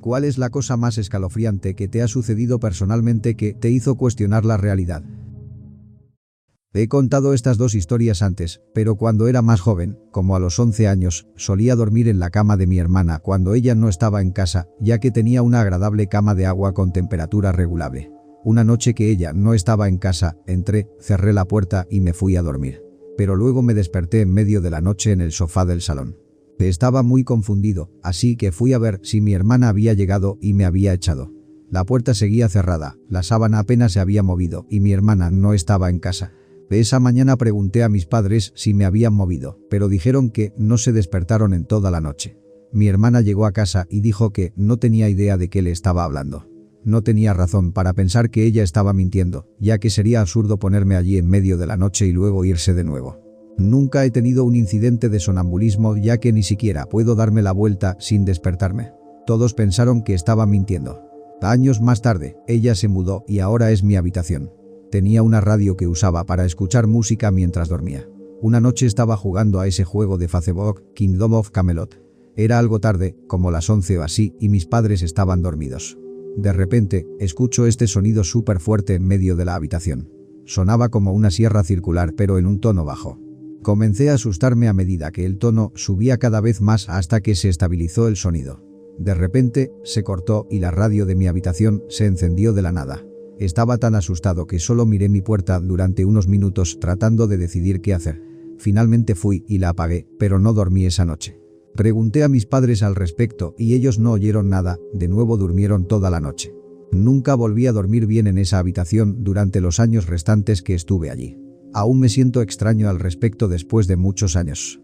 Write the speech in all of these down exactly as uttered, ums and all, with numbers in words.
¿Cuál es la cosa más escalofriante que te ha sucedido personalmente que te hizo cuestionar la realidad? He contado estas dos historias antes, pero cuando era más joven, como a los once años, solía dormir en la cama de mi hermana cuando ella no estaba en casa, ya que tenía una agradable cama de agua con temperatura regulable. Una noche que ella no estaba en casa, entré, cerré la puerta y me fui a dormir. Pero luego me desperté en medio de la noche en el sofá del salón. Estaba muy confundido, así que fui a ver si mi hermana había llegado y me había echado. La puerta seguía cerrada, la sábana apenas se había movido y mi hermana no estaba en casa. Esa mañana pregunté a mis padres si me habían movido, pero dijeron que no se despertaron en toda la noche. Mi hermana llegó a casa y dijo que no tenía idea de qué le estaba hablando. No tenía razón para pensar que ella estaba mintiendo, ya que sería absurdo ponerme allí en medio de la noche y luego irse de nuevo. Nunca he tenido un incidente de sonambulismo, ya que ni siquiera puedo darme la vuelta sin despertarme. Todos pensaron que estaba mintiendo. Años más tarde, ella se mudó y ahora es mi habitación. Tenía una radio que usaba para escuchar música mientras dormía. Una noche estaba jugando a ese juego de Facebook, Kingdom of Camelot. Era algo tarde, como las once o así, y mis padres estaban dormidos. De repente, escucho este sonido súper fuerte en medio de la habitación. Sonaba como una sierra circular pero en un tono bajo. Comencé a asustarme a medida que el tono subía cada vez más hasta que se estabilizó el sonido. De repente, se cortó y la radio de mi habitación se encendió de la nada. Estaba tan asustado que solo miré mi puerta durante unos minutos tratando de decidir qué hacer. Finalmente fui y la apagué, pero no dormí esa noche. Pregunté a mis padres al respecto y ellos no oyeron nada, de nuevo durmieron toda la noche. Nunca volví a dormir bien en esa habitación durante los años restantes que estuve allí. Aún me siento extraño al respecto después de muchos años.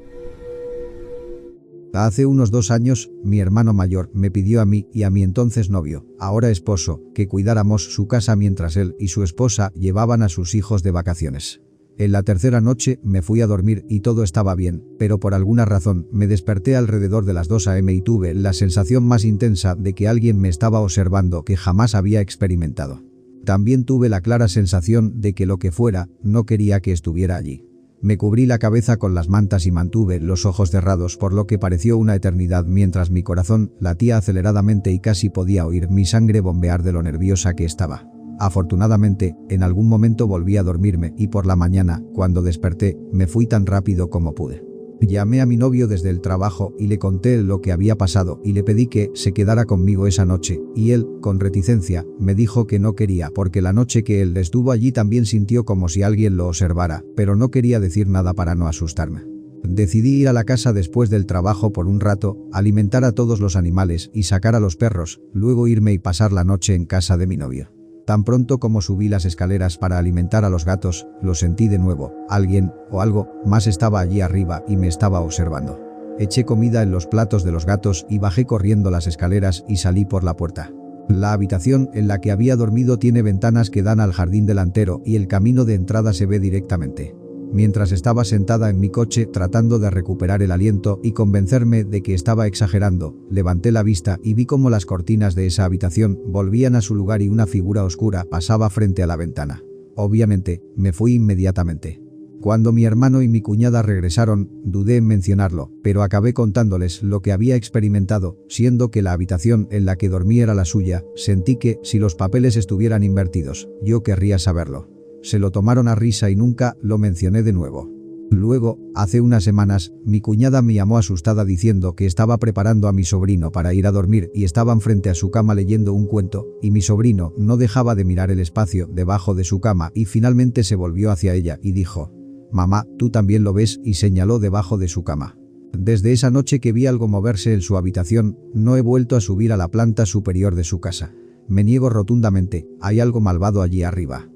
Hace unos dos años, mi hermano mayor me pidió a mí y a mi entonces novio, ahora esposo, que cuidáramos su casa mientras él y su esposa llevaban a sus hijos de vacaciones. En la tercera noche me fui a dormir y todo estaba bien, pero por alguna razón me desperté alrededor de las dos a eme y tuve la sensación más intensa de que alguien me estaba observando que jamás había experimentado. También tuve la clara sensación de que lo que fuera no quería que estuviera allí. Me cubrí la cabeza con las mantas y mantuve los ojos cerrados por lo que pareció una eternidad mientras mi corazón latía aceleradamente y casi podía oír mi sangre bombear de lo nerviosa que estaba. Afortunadamente, en algún momento volví a dormirme y por la mañana, cuando desperté, me fui tan rápido como pude. Llamé a mi novio desde el trabajo y le conté lo que había pasado y le pedí que se quedara conmigo esa noche, y él, con reticencia, me dijo que no quería porque la noche que él estuvo allí también sintió como si alguien lo observara, pero no quería decir nada para no asustarme. Decidí ir a la casa después del trabajo por un rato, alimentar a todos los animales y sacar a los perros, luego irme y pasar la noche en casa de mi novio. Tan pronto como subí las escaleras para alimentar a los gatos, lo sentí de nuevo. Alguien, o algo, más estaba allí arriba y me estaba observando. Eché comida en los platos de los gatos y bajé corriendo las escaleras y salí por la puerta. La habitación en la que había dormido tiene ventanas que dan al jardín delantero y el camino de entrada se ve directamente. Mientras estaba sentada en mi coche tratando de recuperar el aliento y convencerme de que estaba exagerando, levanté la vista y vi cómo las cortinas de esa habitación volvían a su lugar y una figura oscura pasaba frente a la ventana. Obviamente, me fui inmediatamente. Cuando mi hermano y mi cuñada regresaron, dudé en mencionarlo, pero acabé contándoles lo que había experimentado, siendo que la habitación en la que dormí era la suya. Sentí que, si los papeles estuvieran invertidos, yo querría saberlo. Se lo tomaron a risa y nunca lo mencioné de nuevo. Luego, hace unas semanas, mi cuñada me llamó asustada diciendo que estaba preparando a mi sobrino para ir a dormir y estaban frente a su cama leyendo un cuento, y mi sobrino no dejaba de mirar el espacio debajo de su cama y finalmente se volvió hacia ella y dijo: «Mamá, ¿tú también lo ves?», y señaló debajo de su cama. Desde esa noche que vi algo moverse en su habitación, no he vuelto a subir a la planta superior de su casa. Me niego rotundamente, hay algo malvado allí arriba.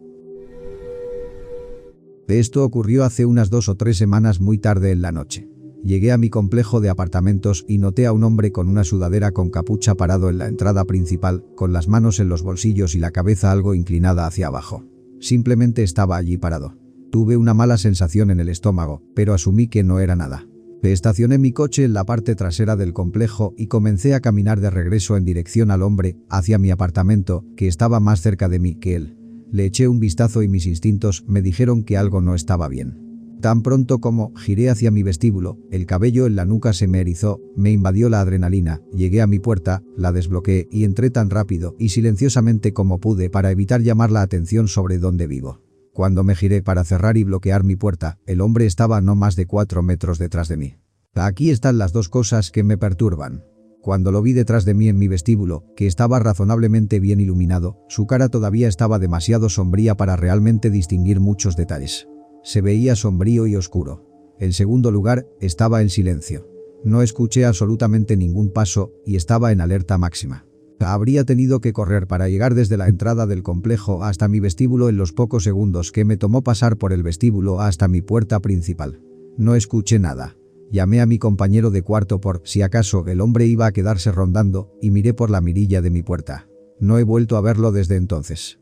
Esto ocurrió hace unas dos o tres semanas muy tarde en la noche. Llegué a mi complejo de apartamentos y noté a un hombre con una sudadera con capucha parado en la entrada principal, con las manos en los bolsillos y la cabeza algo inclinada hacia abajo. Simplemente estaba allí parado. Tuve una mala sensación en el estómago, pero asumí que no era nada. Estacioné mi coche en la parte trasera del complejo y comencé a caminar de regreso en dirección al hombre, hacia mi apartamento, que estaba más cerca de mí que él. Le eché un vistazo y mis instintos me dijeron que algo no estaba bien. Tan pronto como giré hacia mi vestíbulo, el cabello en la nuca se me erizó, me invadió la adrenalina, llegué a mi puerta, la desbloqueé y entré tan rápido y silenciosamente como pude para evitar llamar la atención sobre dónde vivo. Cuando me giré para cerrar y bloquear mi puerta, el hombre estaba a no más de cuatro metros detrás de mí. Aquí están las dos cosas que me perturban. Cuando lo vi detrás de mí en mi vestíbulo, que estaba razonablemente bien iluminado, su cara todavía estaba demasiado sombría para realmente distinguir muchos detalles. Se veía sombrío y oscuro. En segundo lugar, estaba en silencio. No escuché absolutamente ningún paso y estaba en alerta máxima. Habría tenido que correr para llegar desde la entrada del complejo hasta mi vestíbulo en los pocos segundos que me tomó pasar por el vestíbulo hasta mi puerta principal. No escuché nada. Llamé a mi compañero de cuarto por si acaso el hombre iba a quedarse rondando y miré por la mirilla de mi puerta. No he vuelto a verlo desde entonces.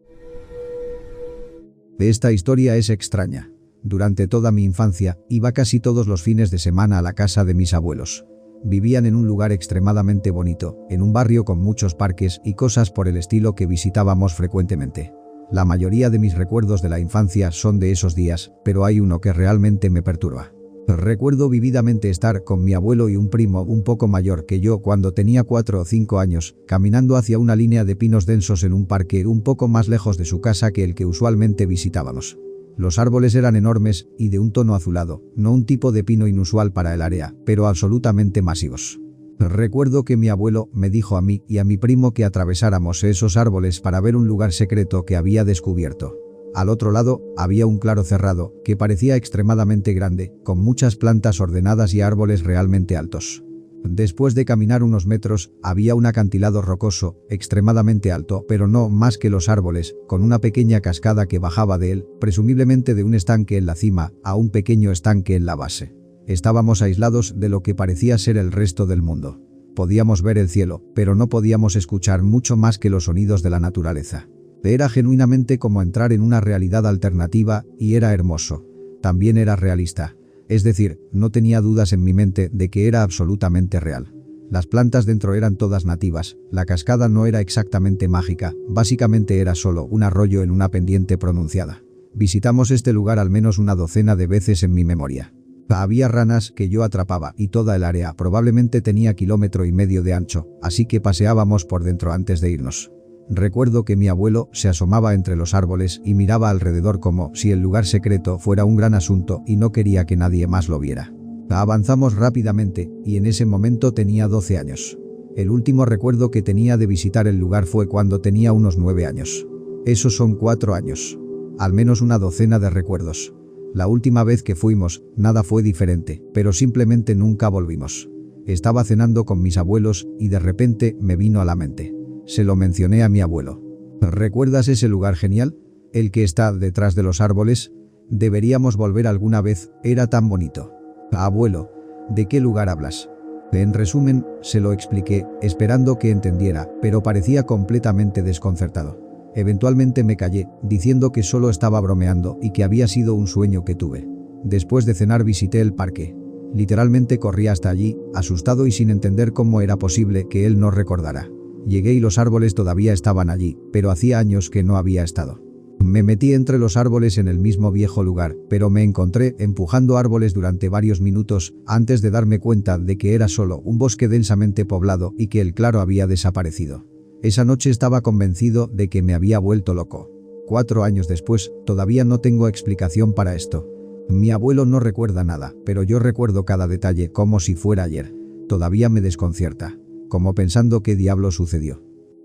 Esta historia es extraña. Durante toda mi infancia, iba casi todos los fines de semana a la casa de mis abuelos. Vivían en un lugar extremadamente bonito, en un barrio con muchos parques y cosas por el estilo que visitábamos frecuentemente. La mayoría de mis recuerdos de la infancia son de esos días, pero hay uno que realmente me perturba. Recuerdo vividamente estar con mi abuelo y un primo un poco mayor que yo cuando tenía cuatro o cinco años, caminando hacia una línea de pinos densos en un parque un poco más lejos de su casa que el que usualmente visitábamos. Los árboles eran enormes y de un tono azulado, no un tipo de pino inusual para el área, pero absolutamente masivos. Recuerdo que mi abuelo me dijo a mí y a mi primo que atravesáramos esos árboles para ver un lugar secreto que había descubierto. Al otro lado, había un claro cerrado, que parecía extremadamente grande, con muchas plantas ordenadas y árboles realmente altos. Después de caminar unos metros, había un acantilado rocoso, extremadamente alto, pero no más que los árboles, con una pequeña cascada que bajaba de él, presumiblemente de un estanque en la cima, a un pequeño estanque en la base. Estábamos aislados de lo que parecía ser el resto del mundo. Podíamos ver el cielo, pero no podíamos escuchar mucho más que los sonidos de la naturaleza. Era genuinamente como entrar en una realidad alternativa, y era hermoso. También era realista. Es decir, no tenía dudas en mi mente de que era absolutamente real. Las plantas dentro eran todas nativas, la cascada no era exactamente mágica, básicamente era solo un arroyo en una pendiente pronunciada. Visitamos este lugar al menos una docena de veces en mi memoria. Había ranas que yo atrapaba y toda el área probablemente tenía kilómetro y medio de ancho, así que paseábamos por dentro antes de irnos. Recuerdo que mi abuelo se asomaba entre los árboles y miraba alrededor como si el lugar secreto fuera un gran asunto y no quería que nadie más lo viera. Avanzamos rápidamente y en ese momento tenía doce años. El último recuerdo que tenía de visitar el lugar fue cuando tenía unos nueve años. Esos son cuatro años. Al menos una docena de recuerdos. La última vez que fuimos, nada fue diferente, pero simplemente nunca volvimos. Estaba cenando con mis abuelos y de repente me vino a la mente. Se lo mencioné a mi abuelo. ¿Recuerdas ese lugar genial? ¿El que está detrás de los árboles? Deberíamos volver alguna vez, era tan bonito. Abuelo, ¿de qué lugar hablas? En resumen, se lo expliqué, esperando que entendiera, pero parecía completamente desconcertado. Eventualmente me callé, diciendo que solo estaba bromeando y que había sido un sueño que tuve. Después de cenar visité el parque. Literalmente corrí hasta allí, asustado y sin entender cómo era posible que él no recordara. Llegué y los árboles todavía estaban allí, pero hacía años que no había estado. Me metí entre los árboles en el mismo viejo lugar, pero me encontré empujando árboles durante varios minutos antes de darme cuenta de que era solo un bosque densamente poblado y que el claro había desaparecido. Esa noche estaba convencido de que me había vuelto loco. Cuatro años después, todavía no tengo explicación para esto. Mi abuelo no recuerda nada, pero yo recuerdo cada detalle como si fuera ayer. Todavía me desconcierta. Como pensando qué diablo sucedió.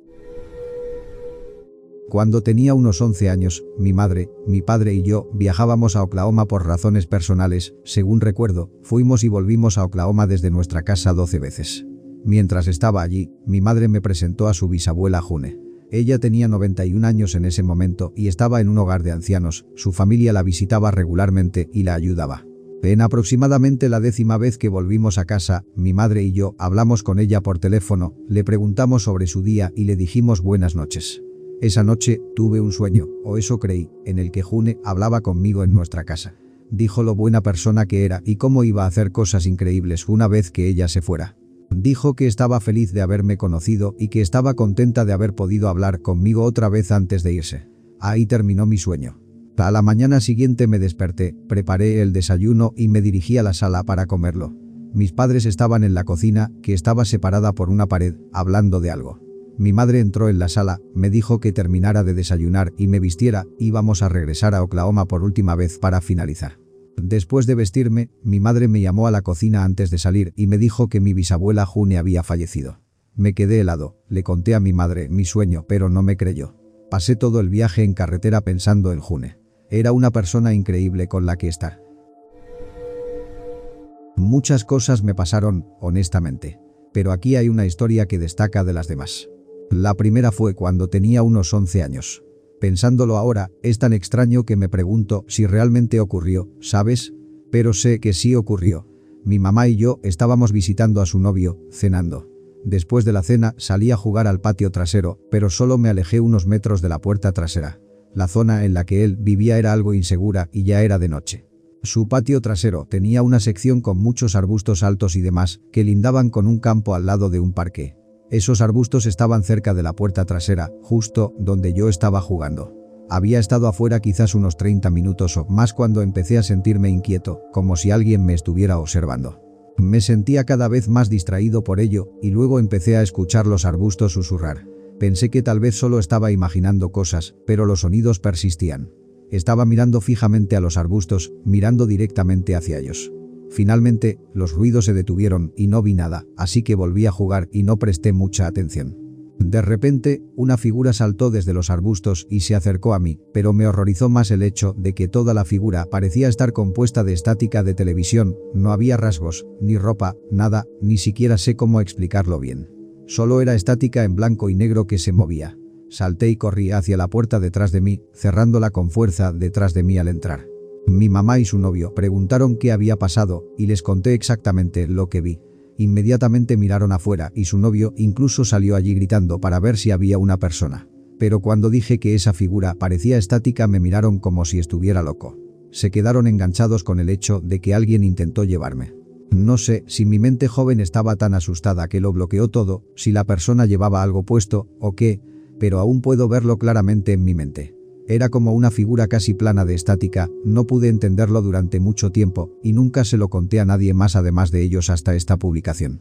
Cuando tenía unos once años, mi madre, mi padre y yo viajábamos a Oklahoma por razones personales, según recuerdo, fuimos y volvimos a Oklahoma desde nuestra casa doce veces. Mientras estaba allí, mi madre me presentó a su bisabuela June. Ella tenía noventa y un años en ese momento y estaba en un hogar de ancianos, su familia la visitaba regularmente y la ayudaba. En aproximadamente la décima vez que volvimos a casa, mi madre y yo hablamos con ella por teléfono, le preguntamos sobre su día y le dijimos buenas noches. Esa noche, tuve un sueño, o eso creí, en el que June hablaba conmigo en nuestra casa. Dijo lo buena persona que era y cómo iba a hacer cosas increíbles una vez que ella se fuera. Dijo que estaba feliz de haberme conocido y que estaba contenta de haber podido hablar conmigo otra vez antes de irse. Ahí terminó mi sueño. A la mañana siguiente me desperté, preparé el desayuno y me dirigí a la sala para comerlo. Mis padres estaban en la cocina, que estaba separada por una pared, hablando de algo. Mi madre entró en la sala, me dijo que terminara de desayunar y me vistiera, íbamos a regresar a Oklahoma por última vez para finalizar. Después de vestirme, mi madre me llamó a la cocina antes de salir y me dijo que mi bisabuela June había fallecido. Me quedé helado, le conté a mi madre mi sueño, pero no me creyó. Pasé todo el viaje en carretera pensando en June. Era una persona increíble con la que estar. Muchas cosas me pasaron, honestamente. Pero aquí hay una historia que destaca de las demás. La primera fue cuando tenía unos once años. Pensándolo ahora, es tan extraño que me pregunto si realmente ocurrió, ¿sabes? Pero sé que sí ocurrió. Mi mamá y yo estábamos visitando a su novio, cenando. Después de la cena salí a jugar al patio trasero, pero solo me alejé unos metros de la puerta trasera. La zona en la que él vivía era algo insegura y ya era de noche. Su patio trasero tenía una sección con muchos arbustos altos y demás, que lindaban con un campo al lado de un parque. Esos arbustos estaban cerca de la puerta trasera, justo donde yo estaba jugando. Había estado afuera quizás unos treinta minutos o más cuando empecé a sentirme inquieto, como si alguien me estuviera observando. Me sentía cada vez más distraído por ello, y luego empecé a escuchar los arbustos susurrar. Pensé que tal vez solo estaba imaginando cosas, pero los sonidos persistían. Estaba mirando fijamente a los arbustos, mirando directamente hacia ellos. Finalmente, los ruidos se detuvieron y no vi nada, así que volví a jugar y no presté mucha atención. De repente, una figura saltó desde los arbustos y se acercó a mí, pero me horrorizó más el hecho de que toda la figura parecía estar compuesta de estática de televisión, no había rasgos, ni ropa, nada, ni siquiera sé cómo explicarlo bien. Solo era estática en blanco y negro que se movía. Salté y corrí hacia la puerta detrás de mí, cerrándola con fuerza detrás de mí al entrar. Mi mamá y su novio preguntaron qué había pasado y les conté exactamente lo que vi. Inmediatamente miraron afuera y su novio incluso salió allí gritando para ver si había una persona. Pero cuando dije que esa figura parecía estática me miraron como si estuviera loco. Se quedaron enganchados con el hecho de que alguien intentó llevarme. No sé si mi mente joven estaba tan asustada que lo bloqueó todo, si la persona llevaba algo puesto o qué, pero aún puedo verlo claramente en mi mente. Era como una figura casi plana de estática, no pude entenderlo durante mucho tiempo y nunca se lo conté a nadie más además de ellos hasta esta publicación.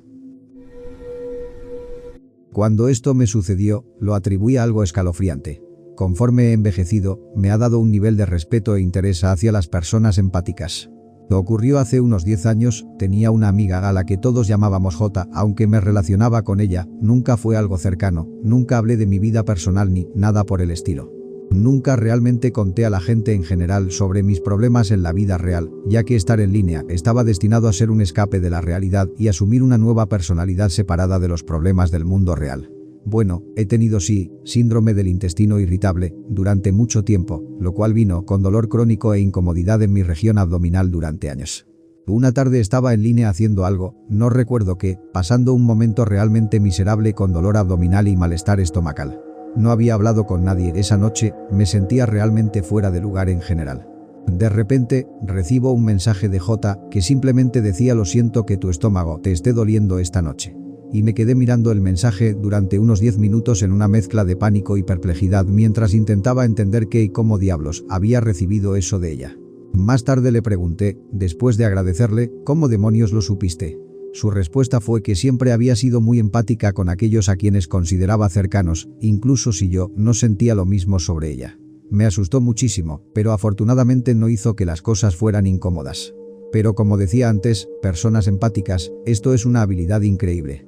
Cuando esto me sucedió, lo atribuí a algo escalofriante. Conforme he envejecido, me ha dado un nivel de respeto e interés hacia las personas empáticas. Lo ocurrió hace unos diez años, tenía una amiga a la que todos llamábamos J, aunque me relacionaba con ella, nunca fue algo cercano, nunca hablé de mi vida personal ni nada por el estilo. Nunca realmente conté a la gente en general sobre mis problemas en la vida real, ya que estar en línea estaba destinado a ser un escape de la realidad y asumir una nueva personalidad separada de los problemas del mundo real. Bueno, he tenido sí, síndrome del intestino irritable, durante mucho tiempo, lo cual vino con dolor crónico e incomodidad en mi región abdominal durante años. Una tarde estaba en línea haciendo algo, no recuerdo qué, pasando un momento realmente miserable con dolor abdominal y malestar estomacal. No había hablado con nadie esa noche, me sentía realmente fuera de lugar en general. De repente, recibo un mensaje de J que simplemente decía: lo siento que tu estómago te esté doliendo esta noche. Y me quedé mirando el mensaje durante unos diez minutos en una mezcla de pánico y perplejidad mientras intentaba entender qué y cómo diablos había recibido eso de ella. Más tarde le pregunté, después de agradecerle, ¿cómo demonios lo supiste? Su respuesta fue que siempre había sido muy empática con aquellos a quienes consideraba cercanos, incluso si yo no sentía lo mismo sobre ella. Me asustó muchísimo, pero afortunadamente no hizo que las cosas fueran incómodas. Pero como decía antes, personas empáticas, esto es una habilidad increíble.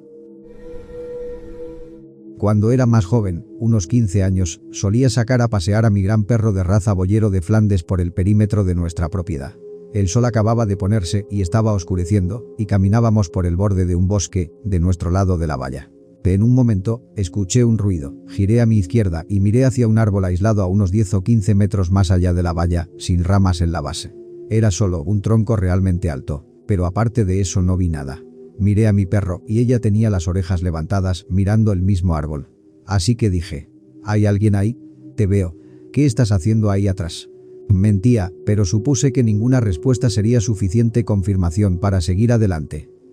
Cuando era más joven, unos quince años, solía sacar a pasear a mi gran perro de raza boyero de Flandes por el perímetro de nuestra propiedad. El sol acababa de ponerse y estaba oscureciendo, y caminábamos por el borde de un bosque, de nuestro lado de la valla. En un momento, escuché un ruido, giré a mi izquierda y miré hacia un árbol aislado a unos diez o quince metros más allá de la valla, sin ramas en la base. Era solo un tronco realmente alto, pero aparte de eso no vi nada. Miré a mi perro y ella tenía las orejas levantadas, mirando el mismo árbol. Así que dije: ¿hay alguien ahí? Te veo. ¿Qué estás haciendo ahí atrás? Mentía, pero supuse que ninguna respuesta sería suficiente confirmación para seguir adelante.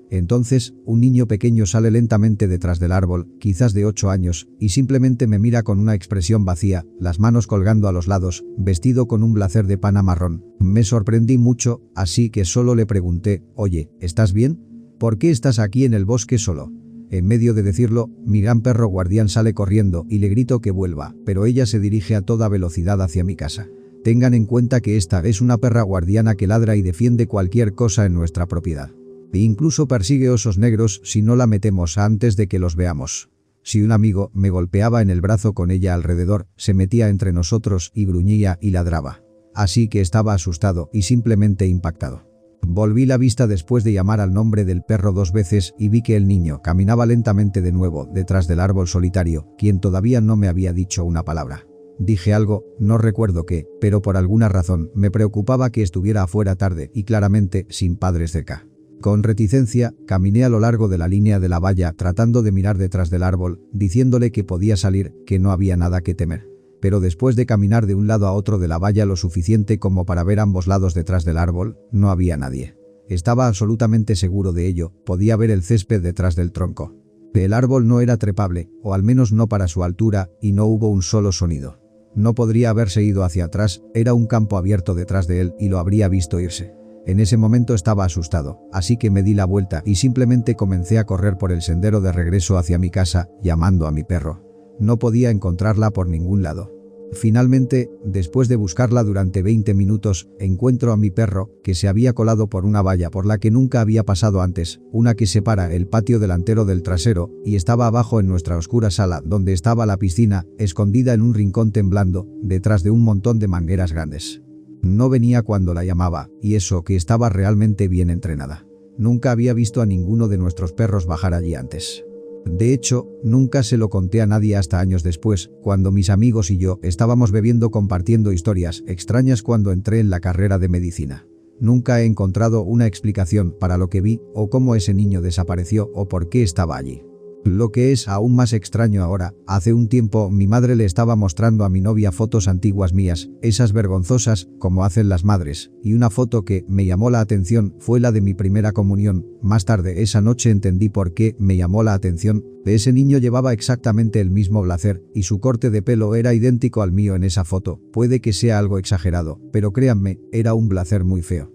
Entonces, un niño pequeño sale lentamente detrás del árbol, quizás de ocho años, y simplemente me mira con una expresión vacía, las manos colgando a los lados, vestido con un blazer de pana marrón. Me sorprendí mucho, así que solo le pregunté, «Oye, ¿estás bien? ¿Por qué estás aquí en el bosque solo?» En medio de decirlo, mi gran perro guardián sale corriendo y le grito que vuelva, pero ella se dirige a toda velocidad hacia mi casa. Tengan en cuenta que esta es una perra guardiana que ladra y defiende cualquier cosa en nuestra propiedad. E incluso persigue osos negros si no la metemos antes de que los veamos. Si un amigo me golpeaba en el brazo con ella alrededor, se metía entre nosotros y gruñía y ladraba. Así que estaba asustado y simplemente impactado. Volví la vista después de llamar al nombre del perro dos veces y vi que el niño caminaba lentamente de nuevo detrás del árbol solitario, quien todavía no me había dicho una palabra. Dije algo, no recuerdo qué, pero por alguna razón me preocupaba que estuviera afuera tarde y claramente sin padres cerca. Con reticencia, caminé a lo largo de la línea de la valla tratando de mirar detrás del árbol, diciéndole que podía salir, que no había nada que temer. Pero después de caminar de un lado a otro de la valla lo suficiente como para ver ambos lados detrás del árbol, no había nadie. Estaba absolutamente seguro de ello, podía ver el césped detrás del tronco. El árbol no era trepable, o al menos no para su altura, y no hubo un solo sonido. No podría haberse ido hacia atrás, era un campo abierto detrás de él y lo habría visto irse. En ese momento estaba asustado, así que me di la vuelta y simplemente comencé a correr por el sendero de regreso hacia mi casa, llamando a mi perro. No podía encontrarla por ningún lado. Finalmente, después de buscarla durante veinte minutos, encuentro a mi perro, que se había colado por una valla por la que nunca había pasado antes, una que separa el patio delantero del trasero, y estaba abajo en nuestra oscura sala, donde estaba la piscina, escondida en un rincón temblando, detrás de un montón de mangueras grandes. No venía cuando la llamaba, y eso que estaba realmente bien entrenada. Nunca había visto a ninguno de nuestros perros bajar allí antes. De hecho, nunca se lo conté a nadie hasta años después, cuando mis amigos y yo estábamos bebiendo compartiendo historias extrañas cuando entré en la carrera de medicina. Nunca he encontrado una explicación para lo que vi, o cómo ese niño desapareció o por qué estaba allí. Lo que es aún más extraño ahora, hace un tiempo mi madre le estaba mostrando a mi novia fotos antiguas mías, esas vergonzosas, como hacen las madres, y una foto que me llamó la atención fue la de mi primera comunión. Más tarde esa noche entendí por qué me llamó la atención. Ese niño llevaba exactamente el mismo blazer, y su corte de pelo era idéntico al mío en esa foto. Puede que sea algo exagerado, pero créanme, era un blazer muy feo.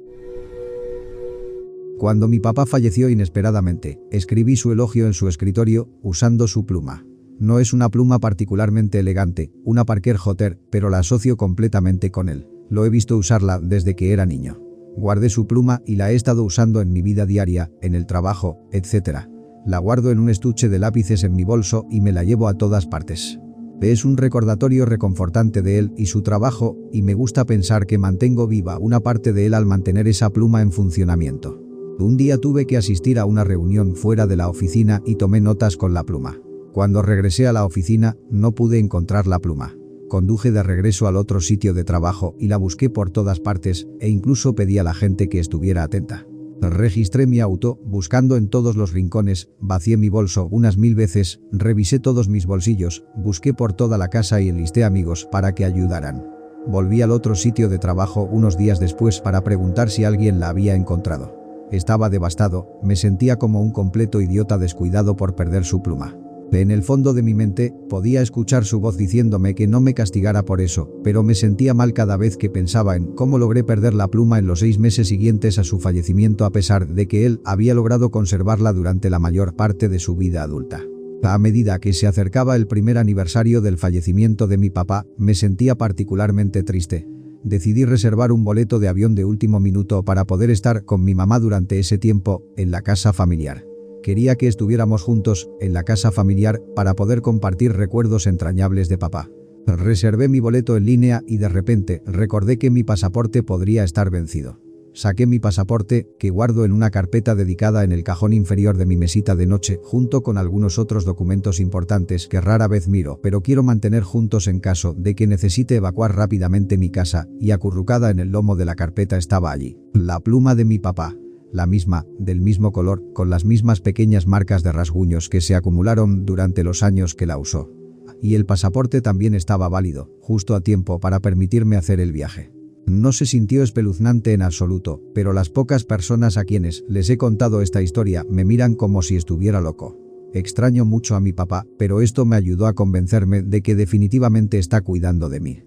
Cuando mi papá falleció inesperadamente, escribí su elogio en su escritorio, usando su pluma. No es una pluma particularmente elegante, una Parker Hotter, pero la asocio completamente con él. Lo he visto usarla desde que era niño. Guardé su pluma y la he estado usando en mi vida diaria, en el trabajo, etcétera. La guardo en un estuche de lápices en mi bolso y me la llevo a todas partes. Es un recordatorio reconfortante de él y su trabajo, y me gusta pensar que mantengo viva una parte de él al mantener esa pluma en funcionamiento. Un día tuve que asistir a una reunión fuera de la oficina y tomé notas con la pluma. Cuando regresé a la oficina, no pude encontrar la pluma. Conduje de regreso al otro sitio de trabajo y la busqué por todas partes, e incluso pedí a la gente que estuviera atenta. Registré mi auto, buscando en todos los rincones, vacié mi bolso unas mil veces, revisé todos mis bolsillos, busqué por toda la casa y enlisté amigos para que ayudaran. Volví al otro sitio de trabajo unos días después para preguntar si alguien la había encontrado. Estaba devastado, me sentía como un completo idiota descuidado por perder su pluma. En el fondo de mi mente, podía escuchar su voz diciéndome que no me castigara por eso, pero me sentía mal cada vez que pensaba en cómo logré perder la pluma en los seis meses siguientes a su fallecimiento a pesar de que él había logrado conservarla durante la mayor parte de su vida adulta. A medida que se acercaba el primer aniversario del fallecimiento de mi papá, me sentía particularmente triste. Decidí reservar un boleto de avión de último minuto para poder estar con mi mamá durante ese tiempo, en la casa familiar. Quería que estuviéramos juntos, en la casa familiar, para poder compartir recuerdos entrañables de papá. Reservé mi boleto en línea y de repente recordé que mi pasaporte podría estar vencido. Saqué mi pasaporte, que guardo en una carpeta dedicada en el cajón inferior de mi mesita de noche, junto con algunos otros documentos importantes que rara vez miro, pero quiero mantener juntos en caso de que necesite evacuar rápidamente mi casa, y acurrucada en el lomo de la carpeta estaba allí la pluma de mi papá. La misma, del mismo color, con las mismas pequeñas marcas de rasguños que se acumularon durante los años que la usó. Y el pasaporte también estaba válido, justo a tiempo para permitirme hacer el viaje. No se sintió espeluznante en absoluto, pero las pocas personas a quienes les he contado esta historia me miran como si estuviera loco. Extraño mucho a mi papá, pero esto me ayudó a convencerme de que definitivamente está cuidando de mí.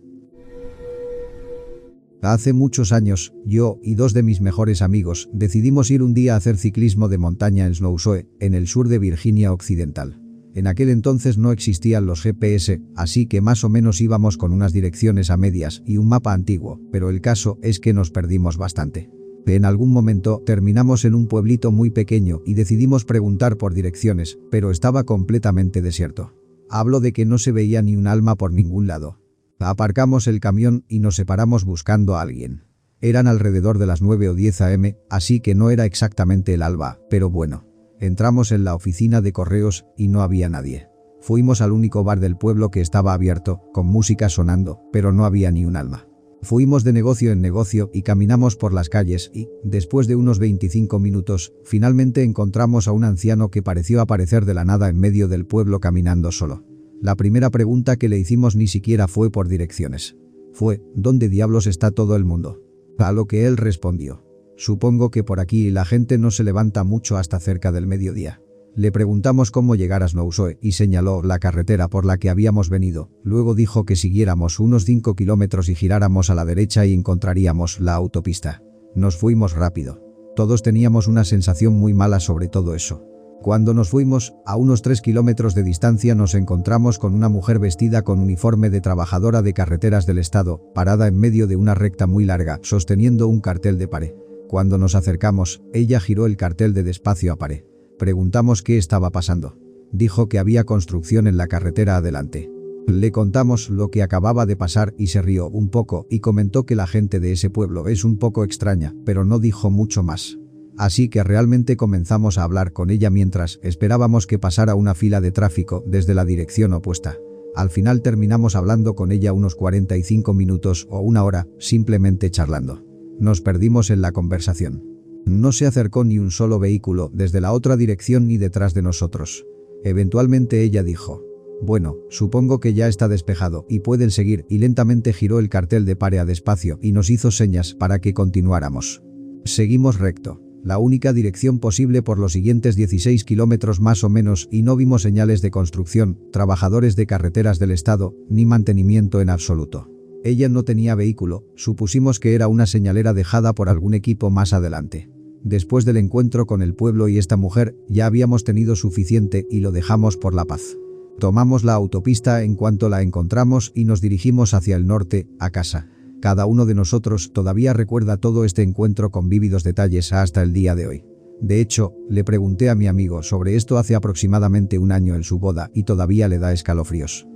Hace muchos años, yo y dos de mis mejores amigos decidimos ir un día a hacer ciclismo de montaña en Snowshoe, en el sur de Virginia Occidental. En aquel entonces no existían los G P S, así que más o menos íbamos con unas direcciones a medias y un mapa antiguo, pero el caso es que nos perdimos bastante. En algún momento terminamos en un pueblito muy pequeño y decidimos preguntar por direcciones, pero estaba completamente desierto. Hablo de que no se veía ni un alma por ningún lado. Aparcamos el camión y nos separamos buscando a alguien. Eran alrededor de las nueve o diez a eme, así que no era exactamente el alba, pero bueno. Entramos en la oficina de correos y no había nadie. Fuimos al único bar del pueblo que estaba abierto, con música sonando, pero no había ni un alma. Fuimos de negocio en negocio y caminamos por las calles y, después de unos veinticinco minutos, finalmente encontramos a un anciano que pareció aparecer de la nada en medio del pueblo caminando solo. La primera pregunta que le hicimos ni siquiera fue por direcciones. Fue, ¿dónde diablos está todo el mundo? A lo que él respondió: supongo que por aquí la gente no se levanta mucho hasta cerca del mediodía. Le preguntamos cómo llegar a Snowshoe y señaló la carretera por la que habíamos venido. Luego dijo que siguiéramos unos cinco kilómetros y giráramos a la derecha y encontraríamos la autopista. Nos fuimos rápido. Todos teníamos una sensación muy mala sobre todo eso. Cuando nos fuimos, a unos tres kilómetros de distancia nos encontramos con una mujer vestida con uniforme de trabajadora de carreteras del estado, parada en medio de una recta muy larga, sosteniendo un cartel de pare. Cuando nos acercamos, ella giró el cartel de despacio a pare. Preguntamos qué estaba pasando. Dijo que había construcción en la carretera adelante. Le contamos lo que acababa de pasar y se rió un poco y comentó que la gente de ese pueblo es un poco extraña, pero no dijo mucho más. Así que realmente comenzamos a hablar con ella mientras esperábamos que pasara una fila de tráfico desde la dirección opuesta. Al final terminamos hablando con ella unos cuarenta y cinco minutos o una hora, simplemente charlando. Nos perdimos en la conversación. No se acercó ni un solo vehículo desde la otra dirección ni detrás de nosotros. Eventualmente ella dijo: bueno, supongo que ya está despejado y pueden seguir, y lentamente giró el cartel de pare a despacio y nos hizo señas para que continuáramos. Seguimos recto, la única dirección posible por los siguientes dieciséis kilómetros más o menos, y no vimos señales de construcción, trabajadores de carreteras del estado, ni mantenimiento en absoluto. Ella no tenía vehículo, supusimos que era una señalera dejada por algún equipo más adelante. Después del encuentro con el pueblo y esta mujer, ya habíamos tenido suficiente y lo dejamos por la paz. Tomamos la autopista en cuanto la encontramos y nos dirigimos hacia el norte, a casa. Cada uno de nosotros todavía recuerda todo este encuentro con vívidos detalles hasta el día de hoy. De hecho, le pregunté a mi amigo sobre esto hace aproximadamente un año en su boda y todavía le da escalofríos.